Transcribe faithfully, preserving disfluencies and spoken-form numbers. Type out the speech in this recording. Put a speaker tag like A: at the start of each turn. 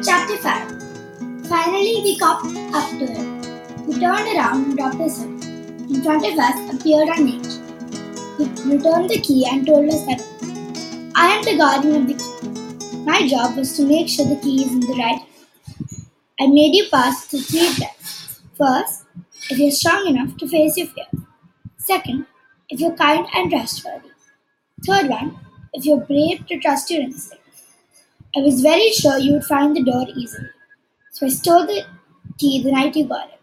A: Chapter five. Finally, we got up to it. We turned around and Doctor said, in front of us appeared our mate. He returned the key and told us that I am the guardian of the key. My job was to make sure the key is in the right hand. I made you pass through three tests. First, if you're strong enough to face your fear. Second, if you're kind and trustworthy. Third one, if you're brave to trust your instincts. I was very sure you would find the door easily, so I stole the key the night you got it.